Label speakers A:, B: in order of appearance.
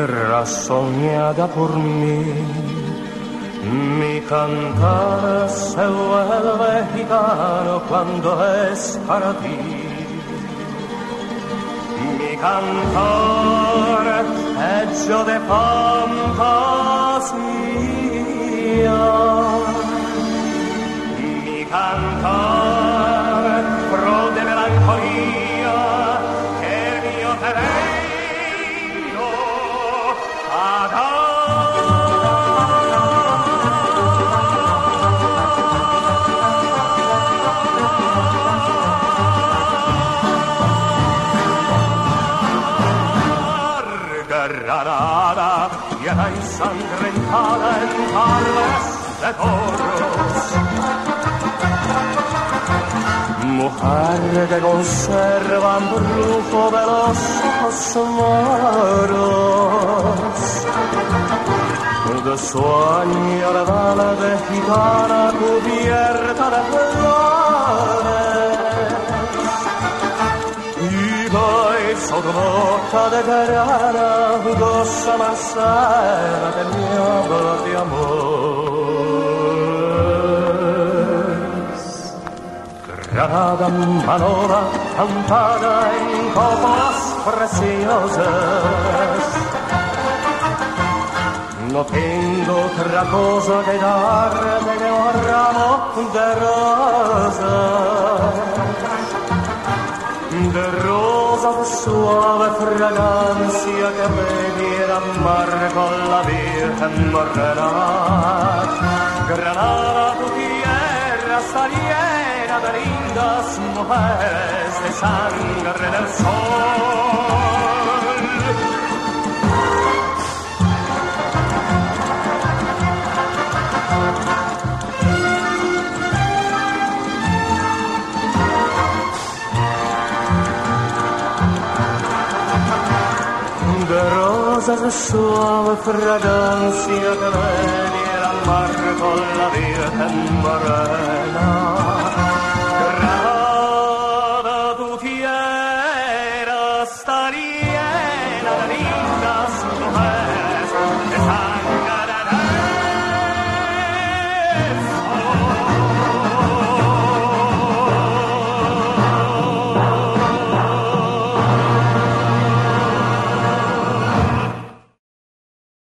A: tierra soñada por mí, mi cantar se vuelve gitano cuando es para ti. Mi cantar hecho de fantasía, mi cantar pro de melancolía que yo te vengo a dar. Granada, llena ensangrentada en tardes de toros, mujer que conserva el brujo de los ojos moros, de sueño de bala de gitana cubierta de flores, sotto bocca de grana, gossa marsera del mio de amores. Granada manora cantada en copas preciosas, no tengo otra cosa que darte que un ramo de rosa de suave fragancia que me diera mar con la Virgen Morena. Granada, tu tierra está llena de lindas mujeres de sangre del sol. De rosas de suave fragancia que me diera mar con la Virgen Morena.